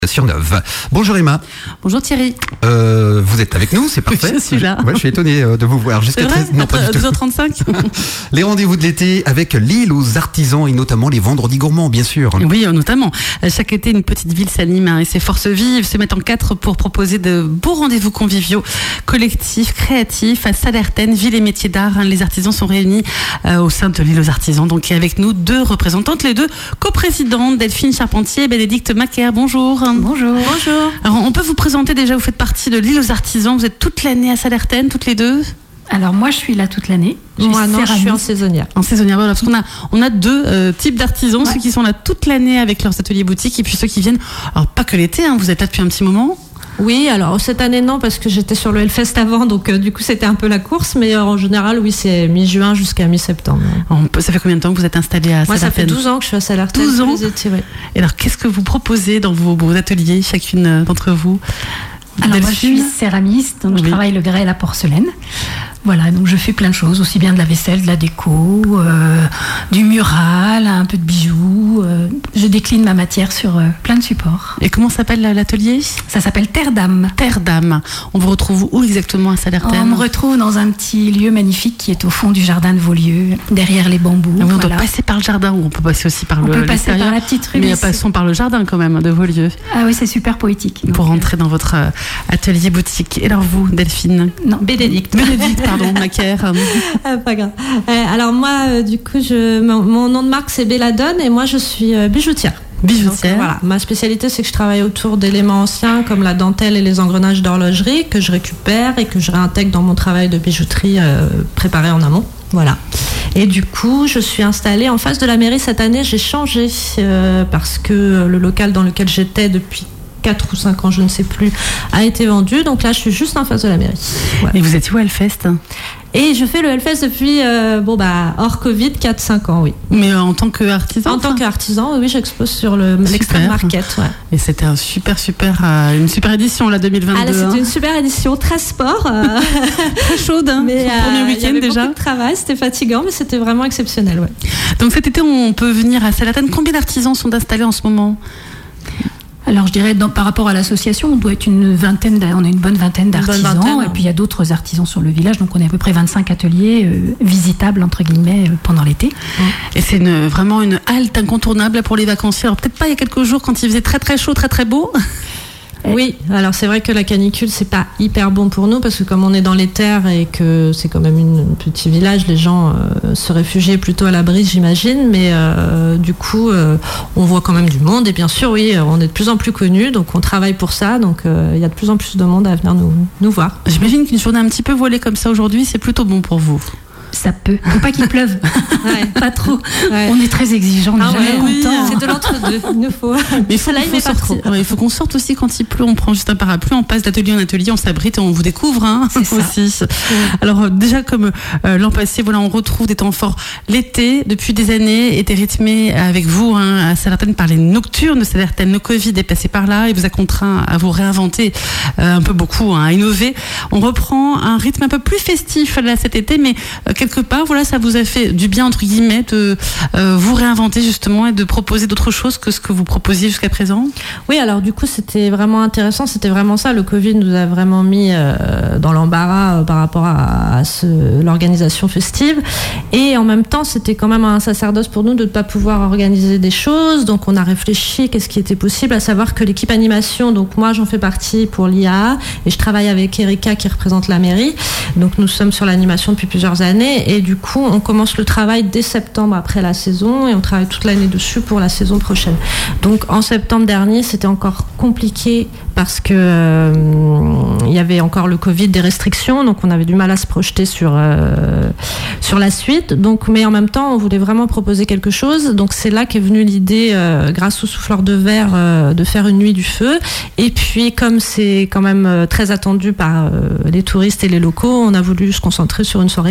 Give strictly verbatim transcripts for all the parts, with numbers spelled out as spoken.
Sur Neuve. Bonjour Emma. Bonjour Thierry. Euh, vous êtes avec nous, c'est parfait. Je suis là. Ouais, je suis étonné de vous voir jusqu'à treize. Non, pas du tout. douze heures trente-cinq. Les rendez-vous de l'été avec l'île aux artisans et notamment les vendredis gourmands, bien sûr. Oui, notamment. Chaque été, une petite ville s'anime hein, et ses forces vives se mettent en quatre pour proposer de beaux rendez-vous conviviaux, collectifs, créatifs. À Salertaine, ville et métiers d'art, hein, les artisans sont réunis euh, au sein de l'île aux artisans. Donc, et avec nous, deux représentantes, les deux coprésidentes, Delphine Charpentier et Bénédicte Macaire. Bonjour. Bonjour. Bonjour. Alors, on peut vous présenter déjà, vous faites partie de l'île aux artisans, vous êtes toute l'année à Salertaine, toutes les deux? Alors moi je suis là toute l'année. Moi non, je suis en saisonnière. En saisonnière, voilà, parce qu'on a, on a deux euh, types d'artisans, ouais. Ceux qui sont là toute l'année avec leurs ateliers boutiques et puis ceux qui viennent, alors pas que l'été, hein, vous êtes là depuis un petit moment. Oui, alors cette année non, parce que j'étais sur le Hellfest avant, donc euh, du coup c'était un peu la course, mais euh, en général oui c'est mi-juin jusqu'à mi-septembre. Peut, ça fait combien de temps que vous êtes installée à Salertaine? Moi ça fait douze ans que je suis à Salertaine. douze ans. Étés, ouais. Et alors qu'est-ce que vous proposez dans vos, vos ateliers, chacune d'entre vous? Alors moi je suis céramiste, donc oui. Je travaille le grès et la porcelaine. Voilà, donc je fais plein de choses, aussi bien de la vaisselle, de la déco, euh, du mural, un peu de bijoux. Euh, je décline ma matière sur euh, plein de supports. Et comment s'appelle l'atelier? Ça s'appelle Terre d'Âme. Terre d'Âme. On vous retrouve où exactement à Salertaine? On me retrouve dans un petit lieu magnifique qui est au fond du jardin de Vaulieu, derrière les bambous. Ah oui, on voilà. doit passer par le jardin ou on peut passer aussi par on le On peut passer par la petite rue. Mais passons par le jardin quand même de Vaulieu. Ah oui, c'est super poétique. Pour donc, rentrer dans votre euh, atelier boutique. Et alors vous, Delphine? Non, Bénédicte. Bénédicte, pardon, Macaire. Ah, pas grave. Euh, alors moi, euh, du coup, je, mon, mon nom de marque c'est Belladone et moi je suis euh, bijoutière. Bijoutière. Donc, euh, voilà. Ma spécialité c'est que je travaille autour d'éléments anciens comme la dentelle et les engrenages d'horlogerie que je récupère et que je réintègre dans mon travail de bijouterie euh, préparé en amont. Voilà. Et du coup, je suis installée en face de la mairie cette année. J'ai changé euh, parce que le local dans lequel j'étais depuis quatre ou cinq ans, je ne sais plus, a été vendu. Donc là, je suis juste en face de la mairie. Voilà. Et vous êtes où à Hellfest? Et je fais le Hellfest depuis, euh, bon bah, hors Covid, quatre cinq ans, oui. Mais en tant qu'artisan? En tant qu'artisan, oui, j'expose sur le, l'Extreme Market, ouais. Et c'était un super, super, euh, une super édition, là, deux mille vingt-deux. Ah là, c'était hein. une super édition, très sport. Euh, très chaude, hein, mais pour le premier week-end il y avait déjà. Beaucoup de travail, c'était fatigant, mais c'était vraiment exceptionnel, ouais. Donc cet été, on peut venir à Salertaine. Combien d'artisans sont installés en ce moment? Alors je dirais dans, par rapport à l'association, on doit être une vingtaine, on a une bonne vingtaine d'artisans, bonne vingtaine, et puis il y a d'autres artisans sur le village, donc on est à peu près vingt-cinq ateliers euh, visitables entre guillemets euh, pendant l'été. Et c'est une, vraiment une halte incontournable pour les vacanciers. Alors peut-être pas il y a quelques jours quand il faisait très très chaud, très très beau. Oui, alors c'est vrai que la canicule c'est pas hyper bon pour nous parce que comme on est dans les terres et que c'est quand même une, un petit village, les gens euh, se réfugiaient plutôt à l'abri, j'imagine, mais euh, du coup euh, on voit quand même du monde et bien sûr oui, on est de plus en plus connus, donc on travaille pour ça, donc il euh, y a de plus en plus de monde à venir nous, nous voir. J'imagine qu'une journée un petit peu voilée comme ça aujourd'hui, c'est plutôt bon pour vous. Ça peut. Faut pas qu'il pleuve. Ouais. Pas trop. Ouais. On est très exigeants, on n'est ah jamais ouais, content. Oui, c'est de l'entre-deux. Il nous faut. Mais il faut, là, il faut sortir. Ouais, il faut qu'on sorte aussi quand il pleut. On prend juste un parapluie, on passe d'atelier en atelier, on s'abrite et on vous découvre hein, aussi. Ça. Alors déjà comme euh, l'an passé, voilà, on retrouve des temps forts. L'été, depuis des années, était rythmé avec vous hein, à Salertaine par les nocturnes de Salertaine. Le Covid est passé par là et vous a contraint à vous réinventer euh, un peu beaucoup, hein, à innover. On reprend un rythme un peu plus festif là cet été, mais euh, quelque part, voilà, ça vous a fait du bien, entre guillemets, de euh, vous réinventer justement et de proposer d'autres choses que ce que vous proposiez jusqu'à présent? Oui, alors du coup, c'était vraiment intéressant. C'était vraiment ça. Le Covid nous a vraiment mis euh, dans l'embarras euh, par rapport à, à ce, l'organisation festive. Et en même temps, c'était quand même un sacerdoce pour nous de ne pas pouvoir organiser des choses. Donc, on a réfléchi qu'est-ce qui était possible, à savoir que l'équipe animation, donc moi, j'en fais partie pour l'I A A et je travaille avec Erika qui représente la mairie. Donc, nous sommes sur l'animation depuis plusieurs années et du coup, on commence le travail dès septembre après la saison et on travaille toute l'année dessus pour la saison prochaine. Donc en septembre dernier, c'était encore compliqué parce que euh, il y avait encore le Covid, des restrictions, donc on avait du mal à se projeter sur euh, sur la suite. Donc, mais en même temps, on voulait vraiment proposer quelque chose. Donc c'est là qu'est venue l'idée, euh, grâce au souffleur de verre, euh, de faire une nuit du feu. Et puis comme c'est quand même euh, très attendu par euh, les touristes et les locaux, on a voulu se concentrer sur une soirée concert.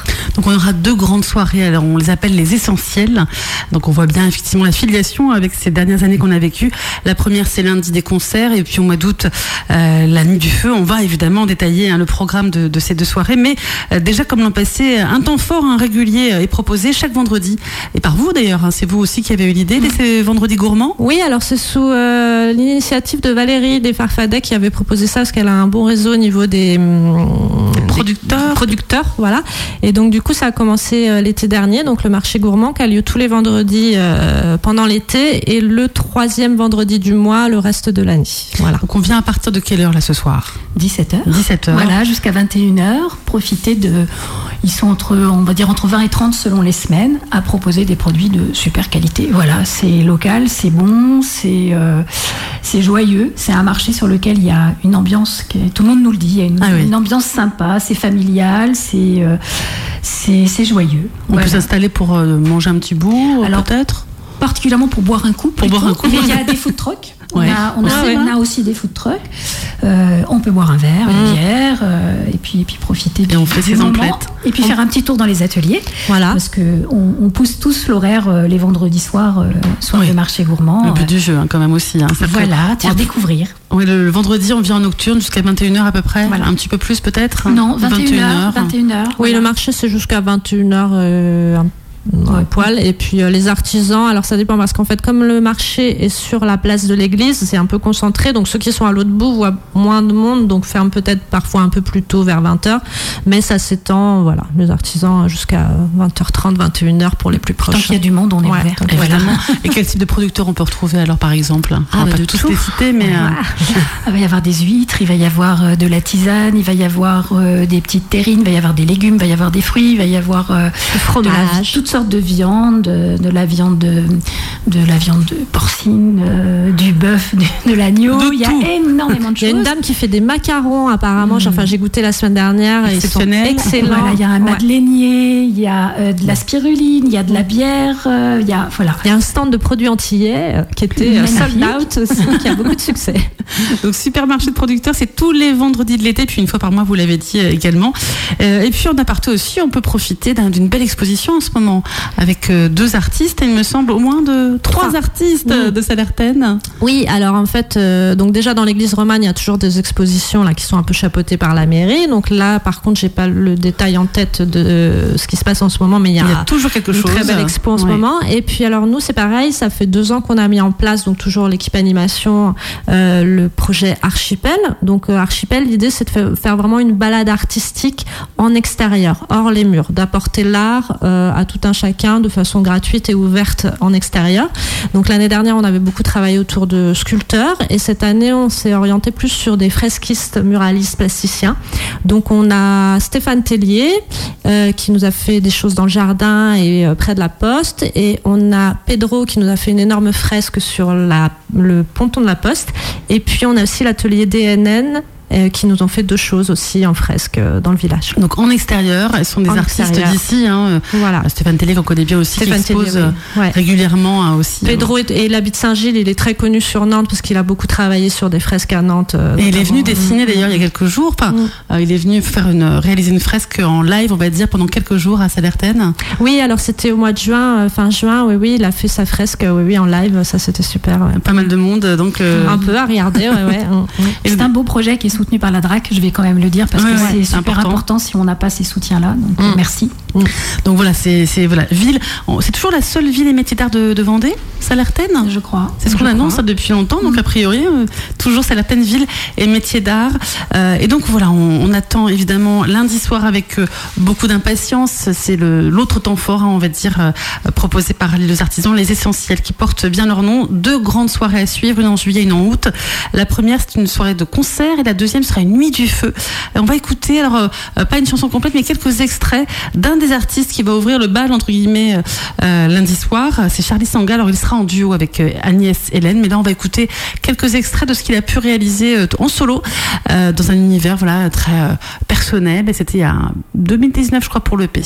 soir. Donc on aura deux grandes soirées, alors on les appelle les essentiels. Donc on voit bien effectivement la filiation avec ces dernières années qu'on a vécues. La première c'est lundi des concerts et puis au mois d'août euh, la nuit du feu. On va évidemment détailler hein, le programme de, de ces deux soirées, mais euh, déjà comme l'an passé, un temps fort hein, régulier est proposé chaque vendredi. Et par vous d'ailleurs, hein, c'est vous aussi qui avez eu l'idée de ces vendredis gourmands? Oui, alors c'est sous euh, l'initiative de Valérie des Farfadets qui avait proposé ça parce qu'elle a un bon réseau au niveau des, des producteurs. Des producteurs, voilà. Et donc du coup ça a commencé euh, l'été dernier, donc le marché gourmand qui a lieu tous les vendredis euh, pendant l'été et le troisième vendredi du mois le reste de l'année. Voilà. Donc on vient à partir de quelle heure là ce soir? dix-sept heures. dix-sept heures. Voilà, jusqu'à vingt et une heures. Profitez de. Ils sont entre, on va dire, entre vingt et trente selon les semaines à proposer des produits de super qualité. Voilà, c'est local, c'est bon, c'est, euh, c'est joyeux. C'est un marché sur lequel il y a une ambiance, qui est, tout le monde nous le dit, il y a une, ah oui. une ambiance sympa, c'est familial, c'est, euh, c'est, c'est joyeux. On voilà. peut s'installer pour euh, manger un petit bout, alors, peut-être particulièrement pour boire un coup. Pour boire un coup. Mais il y a des food trucks. On, ouais. a, on, a, ah ouais. on a aussi des food trucks. Euh, on peut boire un verre, une mmh. bière, euh, et puis et puis profiter. Et on fait ses emplettes. Et puis on... faire un petit tour dans les ateliers. Voilà. Parce que on, on pousse tous l'horaire euh, les vendredis soirs, euh, soir oui. de marché gourmand. Le but euh, du jeu, hein, quand même aussi. Hein, voilà, te faire découvrir. Oui, le, le vendredi, on vient en nocturne jusqu'à vingt et une heures à peu près. Voilà. Un petit peu plus peut-être. Non, vingt et une heures. vingt et une heures. Oui, voilà. Le marché c'est jusqu'à vingt et une heures. Euh, Ouais. Poil. Et puis euh, les artisans, alors ça dépend parce qu'en fait comme le marché est sur la place de l'église, c'est un peu concentré, donc ceux qui sont à l'autre bout voient moins de monde, donc ferment peut-être parfois un peu plus tôt vers vingt heures, mais ça s'étend, voilà, les artisans jusqu'à vingt heures trente, vingt et une heures pour les plus proches. Tant qu'il y a du monde, on est ouais, ouvert. Évidemment. Et quel type de producteurs on peut retrouver alors par exemple? Ah, on va bah, pas de tous tout. les citer, mais ouais. euh... il va y avoir des huîtres, il va y avoir de la tisane, il va y avoir euh, des petites terrines, il va y avoir des légumes, il va y avoir des fruits, il va y avoir euh, du fromage, toutes sortes de viandes. De, de la viande de, de la viande de porcine, euh, du bœuf, de, de l'agneau. De il y a tout. énormément de choses. Il y a une dame qui fait des macarons apparemment. Mmh. Enfin, j'ai goûté la semaine dernière et ils sont excellents. Voilà, il y a un madeleinier, il y a euh, de la spiruline, il y a de la bière, euh, il y a voilà. Il y a un stand de produits antillais euh, qui était euh, sold out aussi, qui a beaucoup de succès. Donc supermarché de producteurs, c'est tous les vendredis de l'été, puis une fois par mois, vous l'avez dit euh, également. Euh, et puis en aparté aussi, on peut profiter d'un, d'une belle exposition en ce moment avec euh, deux artistes, et il me semble au moins de trois, trois. artistes mmh. de Sallertaine. Oui, alors en fait, euh, donc déjà dans l'église romane, il y a toujours des expositions là qui sont un peu chapeautées par la mairie. Donc là, par contre, j'ai pas le détail en tête de euh, ce qui se passe en ce moment, mais il y a, il y a toujours quelque une chose. Très belle expo en ce ouais. moment. Et puis alors nous, c'est pareil, ça fait deux ans qu'on a mis en place, donc toujours l'équipe animation, euh, le projet Archipel. Donc euh, Archipel, l'idée c'est de faire vraiment une balade artistique en extérieur, hors les murs, d'apporter l'art euh, à tout un chacun de façon gratuite et ouverte en extérieur. Donc l'année dernière, on avait beaucoup travaillé autour de sculpteurs et cette année, on s'est orienté plus sur des fresquistes, muralistes, plasticiens. Donc on a Stéphane Tellier euh, qui nous a fait des choses dans le jardin et euh, près de la Poste, et on a Pedro qui nous a fait une énorme fresque sur la, le ponton de la Poste, et puis on a aussi l'atelier D N N euh, qui nous ont fait deux choses aussi en fresque euh, dans le village. Donc en extérieur, elles sont des en artistes extérieur. d'ici. Hein. Voilà. Stéphane Tellier qu'on connaît bien aussi, Stéphane qui expose Tellier, oui. ouais. régulièrement hein, aussi. Pedro hein. et l'habit de Saint-Gilles, il est très connu sur Nantes parce qu'il a beaucoup travaillé sur des fresques à Nantes. Euh, et il est venu dessiner d'ailleurs il y a quelques jours. Enfin, mmh. euh, il est venu faire une, réaliser une fresque en live, on va dire, pendant quelques jours à Sallertaine. Oui, alors c'était au mois de juin, euh, fin juin, oui, oui, il a fait sa fresque, oui, oui, en live, ça c'était super. Ouais. Pas mal de monde, donc. Euh... Un peu à regarder, ouais, ouais. Et c'est un beau projet qui est soutenu par la D R A C, je vais quand même le dire, parce ouais, que ouais, c'est, c'est super important. important si on n'a pas ces soutiens-là. Donc mmh. merci. Mmh. Donc voilà, c'est, c'est voilà, ville. C'est toujours la seule ville et métier d'art de, de Vendée, Sallertaine. Je crois. C'est ce qu'on annonce ça, depuis longtemps. Donc mmh. a priori, euh, toujours Sallertaine ville et métier d'art. Euh, et donc voilà, on, on attend évidemment lundi soir avec euh, beaucoup d'impatience. C'est le, l'autre temps fort, hein, on va dire, euh, proposé par les artisans, les essentiels, qui portent bien leur nom. Deux grandes soirées à suivre, une en juillet, une en août. La première, c'est une soirée de concert, et la deuxième sera une nuit du feu. Et on va écouter, alors euh, pas une chanson complète, mais quelques extraits d'un des artistes qui va ouvrir le bal entre guillemets euh, lundi soir. C'est Charlie Sanga. Alors il sera en duo avec euh, Agnès Hélène, mais là on va écouter quelques extraits de ce qu'il a pu réaliser euh, en solo euh, dans un univers voilà très euh, personnel. Et c'était il y a deux mille dix-neuf, je crois, pour l'E P.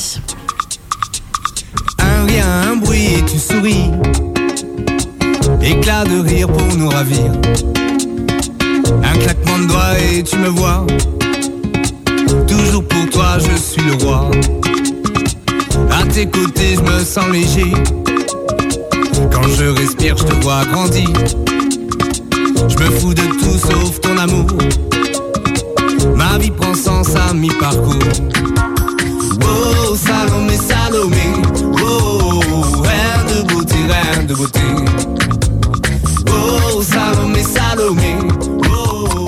Un rien, un bruit et tu souris. Éclat de rire pour nous ravir. Un claquement de doigts et tu me vois. Toujours pour toi je suis le roi. tes côtés, je me sens léger. Quand je respire, je te vois grandir. Je me fous de tout sauf ton amour. Ma vie prend sens à mi-parcours. Oh, Salomé, Salomé. Oh, reine de beauté, reine de beauté. Oh, Salomé, Salomé. Oh.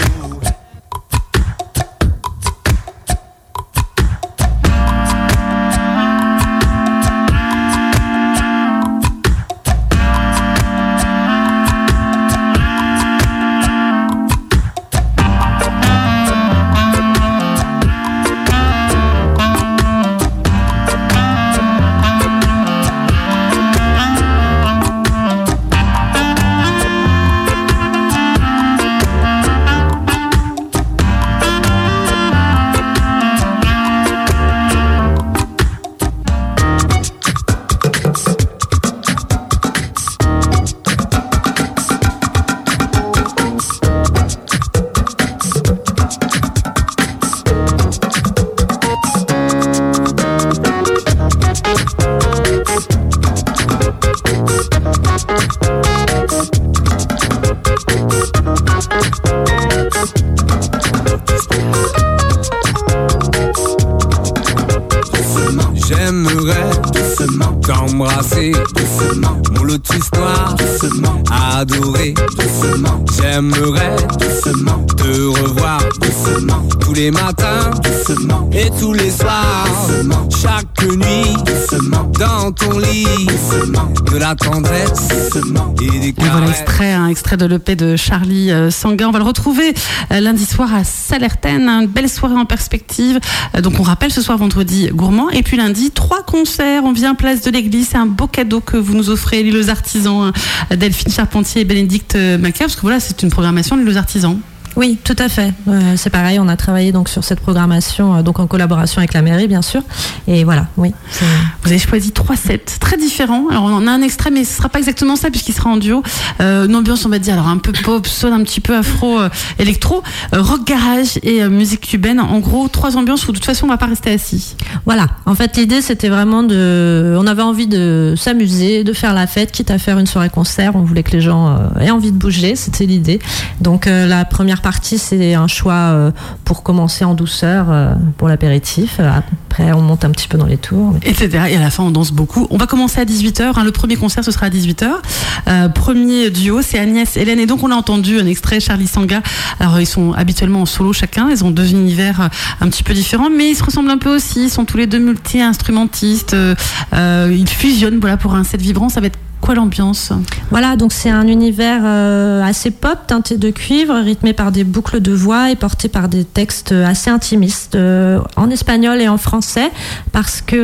J'aimerais doucement t'embrasser doucement, mon lotus noir doucement, adorer doucement. J'aimerais doucement te revoir doucement, tous les matins doucement et tous les soirs doucement, chaque nuit doucement, dans ton lit doucement, de la tendresse doucement et des caresses. Et voilà extrait, un extrait de l'E P de Charlie euh, Sanguin. On va le retrouver euh, lundi soir à Salertaine, une belle soirée en perspective. Euh, donc on rappelle ce soir vendredi gourmand et puis lundi trois concerts. On vient place de l'église, c'est un beau cadeau que vous nous offrez, les Los Artisans, euh, Delphine Charpentier et Bénédicte Macaire, parce que voilà, c'est une programmation les Los Artisans. Oui, tout à fait. Euh, c'est pareil, on a travaillé donc sur cette programmation, euh, donc en collaboration avec la mairie, bien sûr. Et voilà, oui. C'est... Vous avez choisi trois sets très différents. Alors on en a un extrait, mais ce sera pas exactement ça puisqu'il sera en duo. Euh, une ambiance, on va dire, alors un peu pop, soul, un petit peu afro, euh, électro, euh, rock garage et euh, musique cubaine. En gros, trois ambiances où de toute façon on va pas rester assis. Voilà. En fait, l'idée c'était vraiment de, on avait envie de s'amuser, de faire la fête, quitte à faire une soirée concert. On voulait que les gens euh, aient envie de bouger. C'était l'idée. Donc euh, la première partie, c'est un choix euh, pour commencer en douceur euh, pour l'apéritif. Après, on monte un petit peu dans les tours. Mais... et cetera. Et à la fin, on danse beaucoup. On va commencer à dix-huit heures. Hein. Le premier concert, ce sera à dix-huit heures. Euh, premier duo, c'est Agnès, Hélène. Et donc, on a entendu un extrait, Charlie Sanguin. Alors, ils sont habituellement en solo chacun. Ils ont deux univers un petit peu différents, mais ils se ressemblent un peu aussi. Ils sont tous les deux multi-instrumentistes. Euh, ils fusionnent, voilà, pour un set vibrant. Ça va être quoi l'ambiance ? Voilà, donc c'est un univers euh, assez pop, teinté de cuivre, rythmé par des boucles de voix et porté par des textes assez intimistes, euh, en espagnol et en français, parce que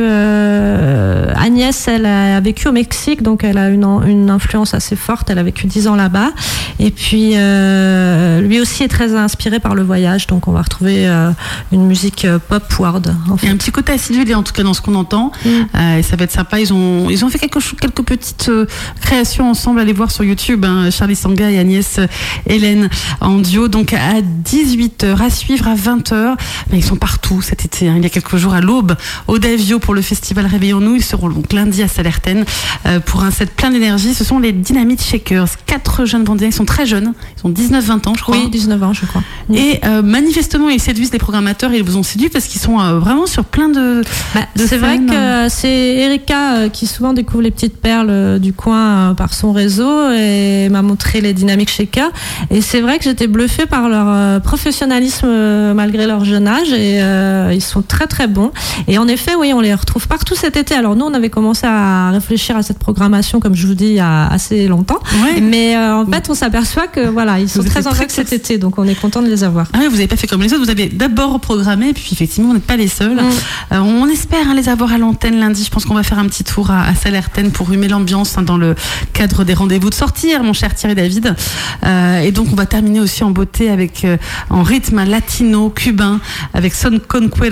euh, Agnès, elle a vécu au Mexique, donc elle a une, une influence assez forte, elle a vécu dix ans là-bas, et puis euh, lui aussi est très inspiré par le voyage, donc on va retrouver euh, une musique pop world. En fait. Il y a un petit côté acidulé, en tout cas dans ce qu'on entend, mm. euh, et ça va être sympa. Ils ont, ils ont fait quelque chose, quelques petites euh, création ensemble, allez voir sur YouTube, hein, Charlie Sanguin et Agnès Hélène en duo, donc à dix-huit heures, à suivre à vingt heures. Mais ils sont partout cet été, hein. Il y a quelques jours à l'Aube, au Davio pour le festival Réveillons-nous. Ils seront donc lundi à Salertaine euh, pour un set plein d'énergie. Ce sont les Dynamite Shakers, quatre jeunes Vendéens, ils sont très jeunes, ils ont dix-neuf vingt ans je crois. Oui, dix-neuf ans je crois. Et euh, manifestement ils séduisent les programmateurs et ils vous ont séduit parce qu'ils sont euh, vraiment sur plein de, bah, de c'est scènes. vrai que euh, c'est Erika euh, qui souvent découvre les petites perles euh, du coin euh, par son réseau et m'a montré les Dynamic Shakers, et c'est vrai que j'étais bluffée par leur euh, professionnalisme euh, malgré leur jeune âge, et euh, ils sont très très bons, et en effet oui, on les retrouve partout cet été. Alors nous on avait commencé à réfléchir à cette programmation, comme je vous dis, il y a assez longtemps, ouais. mais euh, en fait on s'aperçoit que voilà, ils sont vous très en vogue cet été, donc on est content de les avoir. Ah oui, vous n'avez pas fait comme les autres, vous avez d'abord programmé, puis effectivement vous n'êtes pas les seuls. Mm. Euh, on espère hein, les avoir à l'antenne lundi. Je pense qu'on va faire un petit tour à, à Salertaine pour humer l'ambiance hein, dans le cadre des rendez-vous de sortir, mon cher Thierry David. Euh, et donc on va terminer aussi en beauté avec euh, en rythme latino cubain avec Son Conquero.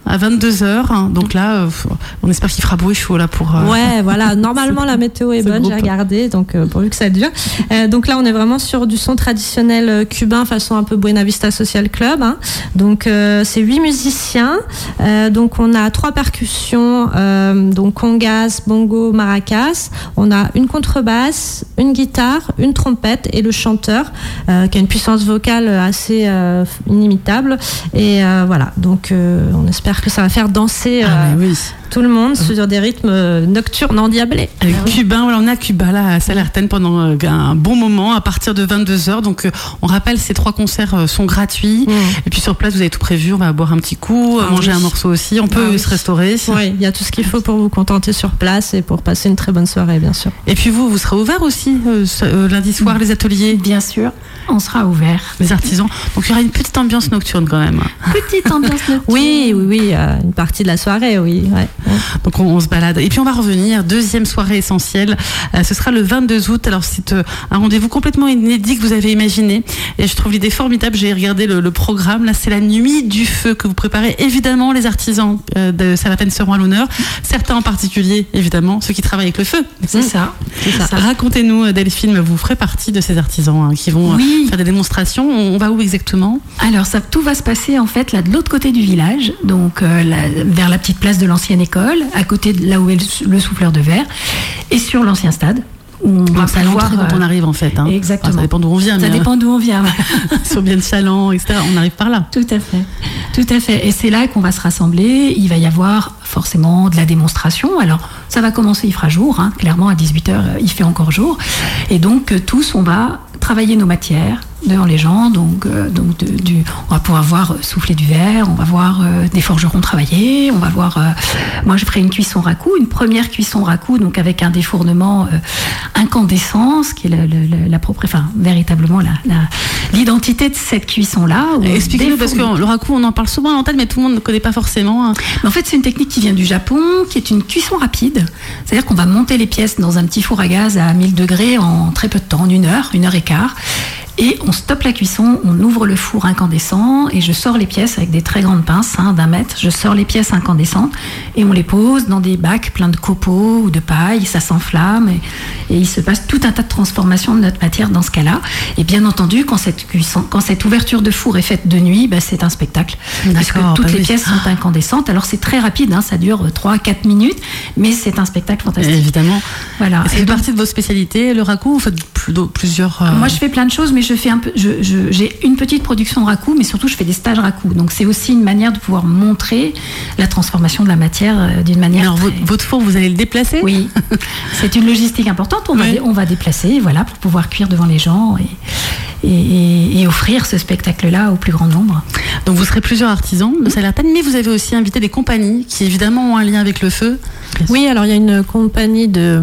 à vingt-deux heures. Donc là, euh, on espère qu'il fera beau et chaud là pour. Euh... Ouais, voilà. Normalement, la météo est bonne. J'ai regardé, donc euh, pourvu que ça dure. Euh, donc là, on est vraiment sur du son traditionnel euh, cubain, façon un peu Buena Vista Social Club. Hein. Donc euh, c'est huit musiciens. Euh, donc on a trois percussions, euh, donc congas, bongo, maracas. On a une contrebasse, une guitare, une trompette et le chanteur euh, qui a une puissance vocale assez euh, inimitable. Et euh, voilà. Donc euh, on espère que ça va faire danser. Euh, ah, oui. Tout le monde sur des rythmes nocturnes endiablés. Euh, Cubain, voilà, on a Cuba là à Salertaine pendant euh, un bon moment à partir de vingt-deux heures. Donc euh, on rappelle, ces trois concerts euh, sont gratuits. Mmh. Et puis sur place, vous avez tout prévu. On va boire un petit coup, ah, manger oui. un morceau aussi. On peut ah, oui. se restaurer. Oui, il y a tout ce qu'il faut pour vous contenter sur place et pour passer une très bonne soirée, bien sûr. Et puis vous, vous serez ouvert aussi euh, euh, lundi soir, mmh. les ateliers? Bien sûr, on sera ouvert. Les artisans. Donc il y aura une petite ambiance nocturne quand même. Petite ambiance nocturne. Oui, oui, oui. Euh, une partie de la soirée, oui. Ouais. Donc on, on se balade. Et puis on va revenir, deuxième soirée essentielle, euh, ce sera le vingt-deux août. Alors c'est euh, un rendez-vous complètement inédit que vous avez imaginé et je trouve l'idée formidable. J'ai regardé le, le programme, là c'est la nuit du feu que vous préparez. Évidemment les artisans euh, de Salertaine seront à l'honneur, certains en particulier évidemment, ceux qui travaillent avec le feu. C'est ça, c'est ça. Racontez-nous Delphine, vous ferez partie de ces artisans hein, qui vont oui. euh, faire des démonstrations. On, on va où exactement? Alors ça, tout va se passer en fait là de l'autre côté du village, donc euh, la, vers la petite place de l'ancienne école, à côté de là où est le souffleur de verre, et sur l'ancien stade. On va pas voir quand on arrive en fait. Hein. Exactement. Enfin, ça dépend d'où on vient. Ça mais dépend d'où on vient. Sur bien de Chaland, et cetera. On arrive par là. Tout à fait. Tout à fait. Et c'est là qu'on va se rassembler. Il va y avoir forcément de la démonstration. Alors, ça va commencer, il fera jour. Hein. Clairement, à dix-huit heures, il fait encore jour. Et donc, tous, on va travailler nos matières devant les gens. Donc, euh, donc de, du, on va pouvoir voir euh, souffler du verre, on va voir euh, des forgerons travailler, on va voir... Euh, moi, je ferai une cuisson raku, une première cuisson raku, donc avec un défournement euh, incandescent, ce qui est le, le, la propre... Enfin, véritablement, la, la, l'identité de cette cuisson-là. Expliquez-nous, parce que le raku, on en parle souvent à l'antenne, mais tout le monde ne connaît pas forcément. Hein. Mais en fait, c'est une technique qui vient du Japon, qui est une cuisson rapide. C'est-à-dire qu'on va monter les pièces dans un petit four à gaz à mille degrés en très peu de temps, en une heure, une heure et quart. Et on stoppe la cuisson, on ouvre le four incandescent et je sors les pièces avec des très grandes pinces hein, d'un mètre. Je sors les pièces incandescentes et on les pose dans des bacs pleins de copeaux ou de paille. Ça s'enflamme et, et il se passe tout un tas de transformations de notre matière dans ce cas-là. Et bien entendu, quand cette, cuisson, quand cette ouverture de four est faite de nuit, bah, c'est un spectacle. Parce que toutes bah les oui. pièces sont incandescentes. Alors c'est très rapide, hein, ça dure trois à quatre minutes, mais c'est un spectacle fantastique. Et évidemment. Voilà. Et c'est donc, partie de vos spécialités, le raku, vous faites plusieurs... Euh... Moi je fais plein de choses, mais je fais un peu, je, je, j'ai une petite production raku, mais surtout je fais des stages raku. Donc c'est aussi une manière de pouvoir montrer la transformation de la matière euh, d'une manière. Alors très... votre four, vous allez le déplacer? Oui, c'est une logistique importante. On, oui. va, on va déplacer, voilà, pour pouvoir cuire devant les gens et, et, et, et offrir ce spectacle-là au plus grand nombre. Donc vous serez plusieurs artisans de Salertaine, mais vous avez aussi invité des compagnies qui évidemment ont un lien avec le feu. Oui, alors il y a une compagnie de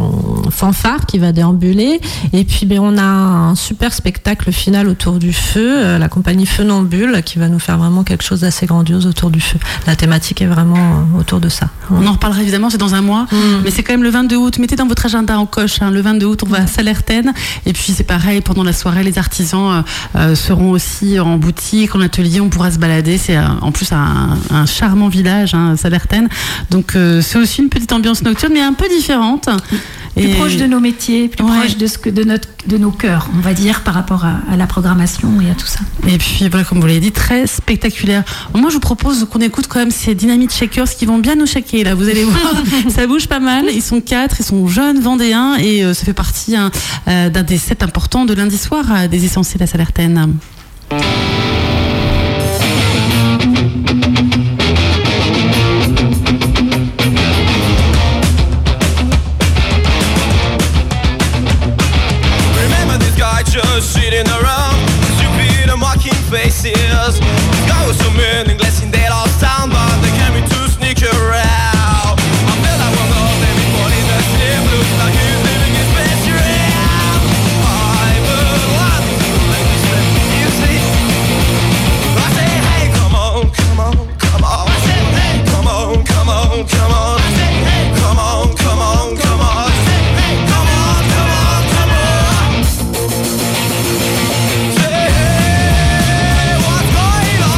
fanfare qui va déambuler et puis ben, on a un super spectacle final autour du feu, euh, la compagnie Fenambule qui va nous faire vraiment quelque chose d'assez grandiose autour du feu. La thématique est vraiment euh, autour de ça. On en reparlera évidemment, c'est dans un mois, mmh. mais c'est quand même le vingt-deux août. Mettez dans votre agenda en coche, hein, le vingt-deux août on va à Salertaine et puis c'est pareil, pendant la soirée les artisans euh, seront aussi en boutique, en atelier, on pourra se balader. C'est euh, en plus un, un charmant village, hein, Salertaine, donc euh, c'est aussi une petite ambiance nocturne mais un peu différente. Plus et... proche de nos métiers, plus ouais. proche de, ce que, de, notre, de nos cœurs, on va dire, par rapport à, à la programmation et à tout ça. Et puis, voilà, comme vous l'avez dit, très spectaculaire. Moi, je vous propose qu'on écoute quand même ces Dynamite Shakers qui vont bien nous shaker, là, vous allez voir. Ça bouge pas mal. Ils sont quatre, ils sont jeunes, vendéens, et euh, ça fait partie hein, euh, d'un des sets importants de lundi soir euh, des Essentiels à Salertaine. Just sitting around, stupid and mocking faces. Guys were so meaningless in their lost town, but they came in to sneak around. I feel like one of them people in the same looks like he's living his best dream. I will want to like this step, you see. I say, hey, come on, come on, come on. I say, hey, come on, come on, come on. I say, hey, come on, come on, come on. I say, hey, come on, come on, come on. Say, hey, what's going on?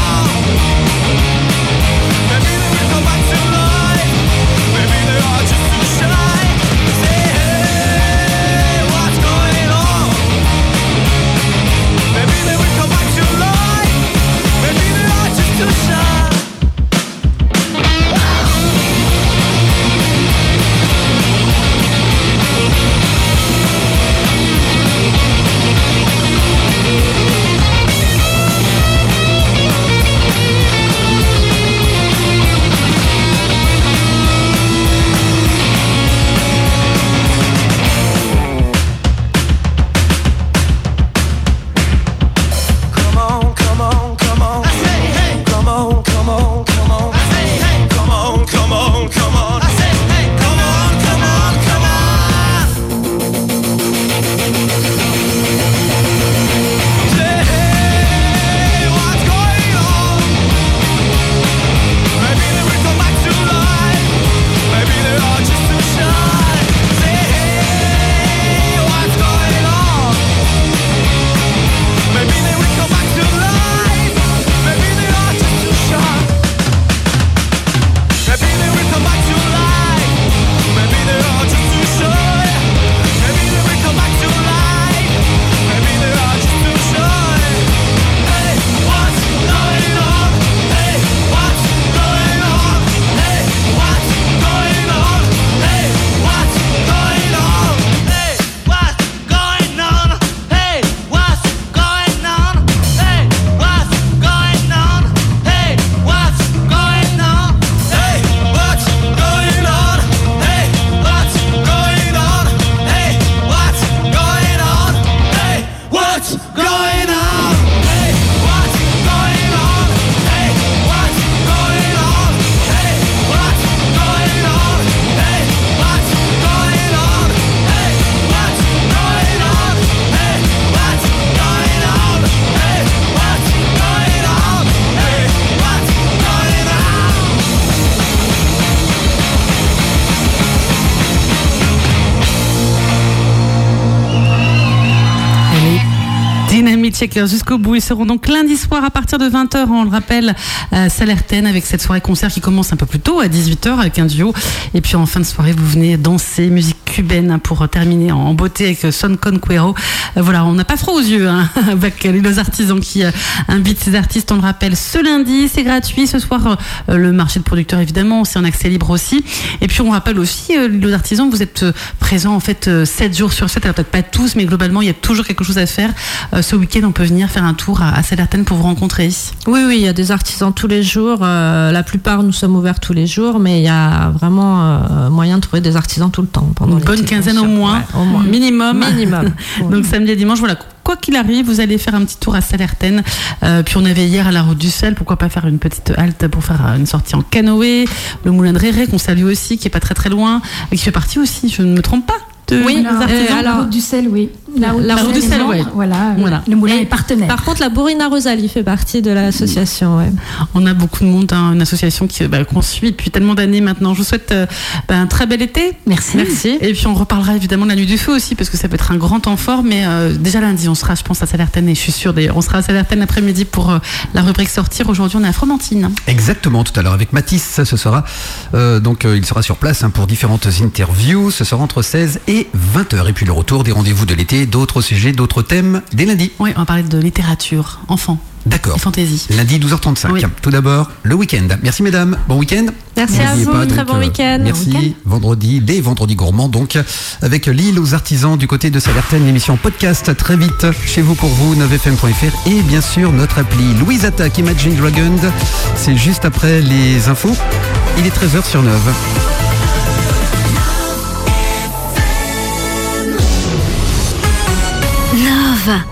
Checkers jusqu'au bout. Ils seront donc lundi soir à partir de vingt heures, on le rappelle, à Salertaine avec cette soirée concert qui commence un peu plus tôt, à dix-huit heures avec un duo. Et puis en fin de soirée, vous venez danser musique cubaine pour terminer en beauté avec Son Conquero. Voilà, on n'a pas froid aux yeux hein, avec les artisans qui invitent ces artistes, on le rappelle, ce lundi. C'est gratuit. Ce soir, le marché de producteurs, évidemment, c'est en accès libre aussi. Et puis on rappelle aussi, les artisans, vous êtes présents en fait sept jours sur sept. Alors peut-être pas tous, mais globalement, il y a toujours quelque chose à faire. Ce week-end, on peut venir faire un tour à Salertaine pour vous rencontrer. Oui, oui, il y a des artisans tous les jours. Euh, la plupart, nous sommes ouverts tous les jours, mais il y a vraiment euh, moyen de trouver des artisans tout le temps. Pendant Une bonne quinzaine au moins, ouais, au moins, minimum. Minimum. Donc samedi et dimanche, voilà. Quoi qu'il arrive, vous allez faire un petit tour à Salertaine. Euh, puis on avait hier à la route du sel, pourquoi pas faire une petite halte pour faire une sortie en canoë. Le moulin de Réré, qu'on salue aussi, qui est pas très très loin, et qui fait partie aussi, je ne me trompe pas. Oui, alors, euh, alors, la route du sel, oui. La route, la route du sel, oui. Voilà, voilà. Le moulin est partenaire. Par contre, la Bourrina Rosalie fait partie de l'association. Ouais. On a beaucoup de monde, hein, une association qui, bah, qu'on suit depuis tellement d'années maintenant. Je vous souhaite euh, bah, un très bel été. Merci. Merci. Et puis on reparlera évidemment de la nuit du feu aussi, parce que ça peut être un grand temps fort. Mais euh, déjà lundi, on sera, je pense, à Salertaine, et je suis sûre d'ailleurs, on sera à Salertaine l'après-midi pour euh, la rubrique sortir. Aujourd'hui, on est à Fromentine. Exactement, tout à l'heure avec Mathis, ce sera euh, donc euh, il sera sur place hein, pour différentes interviews. Ce sera entre seize et vingt heures. Et puis le retour des rendez-vous de l'été, d'autres sujets, d'autres thèmes dès lundi. Oui, on va parler de littérature, enfants. D'accord. Et fantaisie. Lundi douze heures trente-cinq. Oui. Tout d'abord, le week-end. Merci mesdames. Bon week-end. Merci à vous. Pas, très donc, bon week-end. Merci. Bon week-end. Vendredi, les vendredis gourmands, donc, avec l'île aux artisans du côté de Salertaine, l'émission podcast très vite chez vous pour vous, neuf f m point f r et bien sûr notre appli Louise Attaque Imagine Dragon. C'est juste après les infos. Il est treize heures sur neuf. Love.